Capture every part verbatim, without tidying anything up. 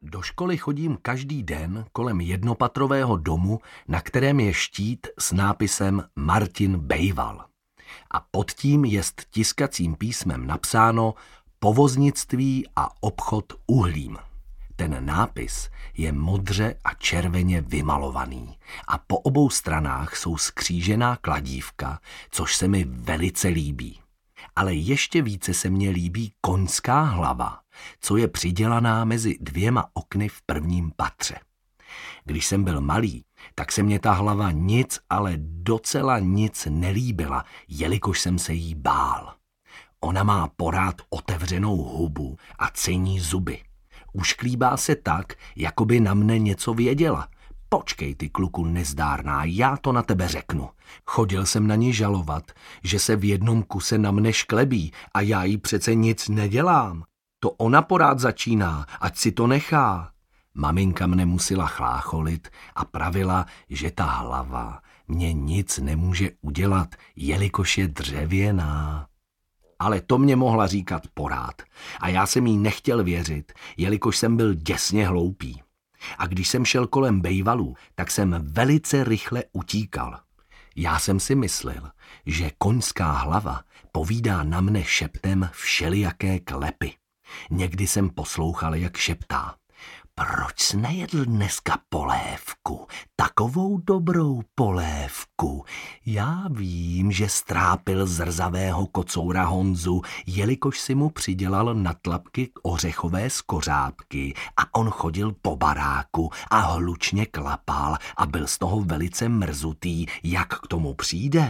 Do školy chodím každý den kolem jednopatrového domu, na kterém je štít s nápisem Martin Bejval. A pod tím jest tiskacím písmem napsáno Povoznictví a obchod uhlím. Ten nápis je modře a červeně vymalovaný a po obou stranách jsou skřížená kladívka, což se mi velice líbí. Ale ještě více se mně líbí koňská hlava, co je přidělaná mezi dvěma okny v prvním patře. Když jsem byl malý, tak se mně ta hlava nic, ale docela nic nelíbila, jelikož jsem se jí bál. Ona má porád otevřenou hubu a cení zuby. Ušklíbá se tak, jako by na mne něco věděla. Počkej ty, kluku nezdárná, já to na tebe řeknu. Chodil jsem na ní žalovat, že se v jednom kuse na mne šklebí a já jí přece nic nedělám. To ona porád začíná, ať si to nechá. Maminka mne musela chlácholit a pravila, že ta hlava mě nic nemůže udělat, jelikož je dřevěná. Ale to mě mohla říkat porád a já jsem jí nechtěl věřit, jelikož jsem byl děsně hloupý. A když jsem šel kolem Bejvalů, tak jsem velice rychle utíkal. Já jsem si myslel, že koňská hlava povídá na mne šeptem všelijaké klepy. Někdy jsem poslouchal, jak šeptá. Proč jsi nejedl dneska polévku? Takovou dobrou polévku. Já vím, že strápil zrzavého kocoura Honzu, jelikož si mu přidělal na tlapky ořechové skořápky a on chodil po baráku a hlučně klapal a byl z toho velice mrzutý, jak k tomu přijde.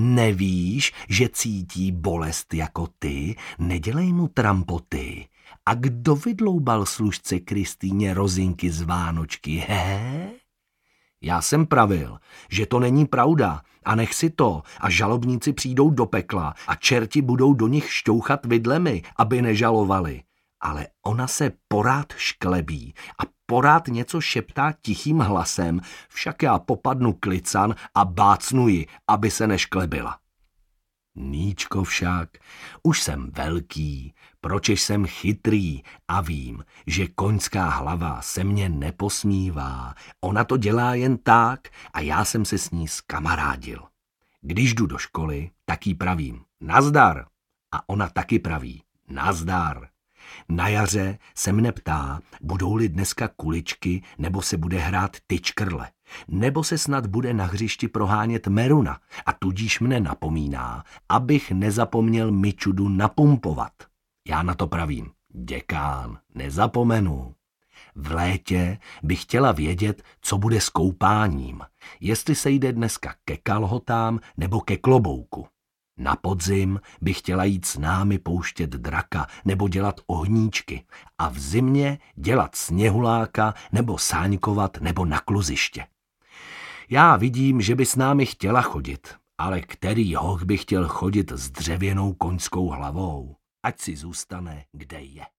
Nevíš, že cítí bolest jako ty? Nedělej mu trampoty. A kdo vydloubal služce Kristýně rozinky z Vánočky, he? Já jsem pravil, že to není pravda a nech si to a žalobníci přijdou do pekla a čerti budou do nich šťouchat vidlemi, aby nežalovali. Ale ona se porád šklebí a porád něco šeptá tichým hlasem, však já popadnu klican a bácnu ji, aby se nešklebila. Níčko však, už jsem velký, pročež jsem chytrý a vím, že koňská hlava se mně neposmívá. Ona to dělá jen tak a já jsem se s ní zkamarádil. Když jdu do školy, tak jí pravím nazdar a ona taky praví nazdar. Na jaře se mne ptá, budou-li dneska kuličky, nebo se bude hrát tyčkrle, nebo se snad bude na hřišti prohánět meruna a tudíž mne napomíná, abych nezapomněl mičudu napumpovat. Já na to pravím, děkán, nezapomenu. V létě bych chtěla vědět, co bude s koupáním, jestli se jde dneska ke kalhotám nebo ke klobouku. Na podzim bych chtěla jít s námi pouštět draka nebo dělat ohníčky a v zimě dělat sněhuláka nebo sáňkovat nebo na kluziště. Já vidím, že by s námi chtěla chodit, ale který hoch by chtěl chodit s dřevěnou koňskou hlavou, ať si zůstane, kde je.